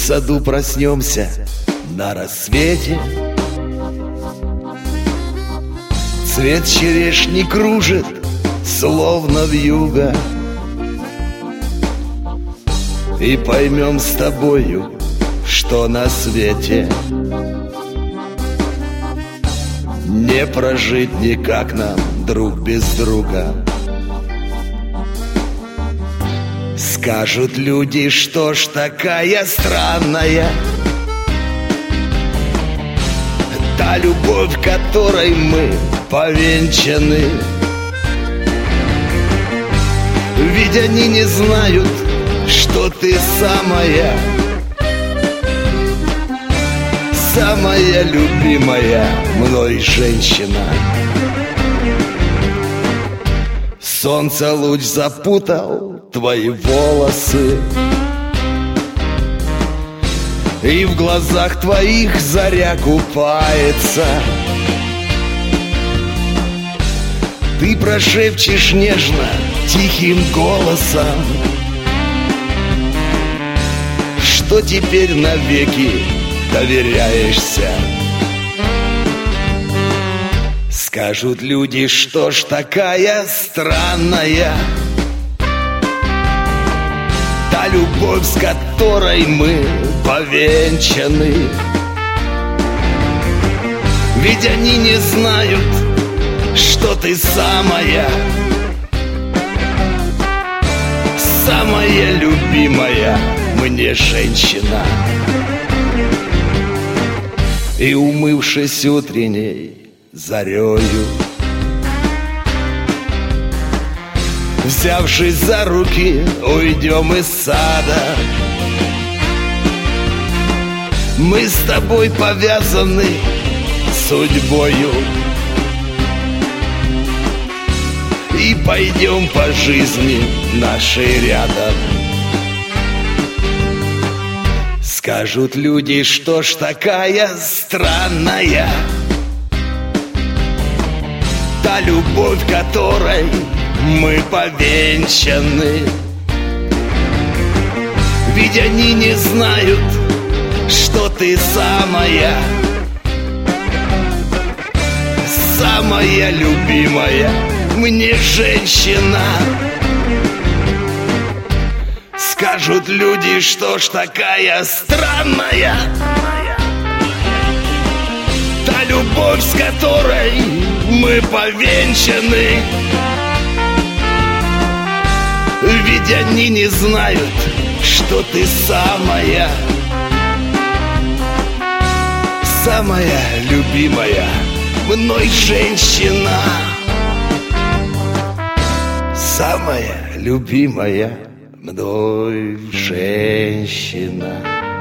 саду проснемся на рассвете. Цвет черешни кружит, словно вьюга, и поймем с тобою, что на свете не прожить никак нам друг без друга. Скажут люди, что ж такая странная та любовь, которой мы повенчаны. Ведь они не знают, что ты самая, самая любимая мной женщина. Солнце луч запутал твои волосы, и в глазах твоих заря купается. Ты прошепчешь нежно, тихим голосом, что теперь навеки доверяешься. Скажут люди, что ж такая странная та любовь, с которой мы повенчаны. Ведь они не знают, что ты самая, самая любимая мне женщина. И умывшись утренней зарею, взявшись за руки, уйдем из сада. Мы с тобой повязаны судьбою и пойдем по жизни нашей рядом. Скажут люди, что ж такая странная та любовь, которой мы повенчаны. Ведь они не знают, что ты самая, самая любимая мне женщина. Скажут люди, что ж такая странная та любовь, с которой мы повенчаны. Ведь они не знают, что ты самая, самая любимая мной женщина. Самая любимая мной женщина.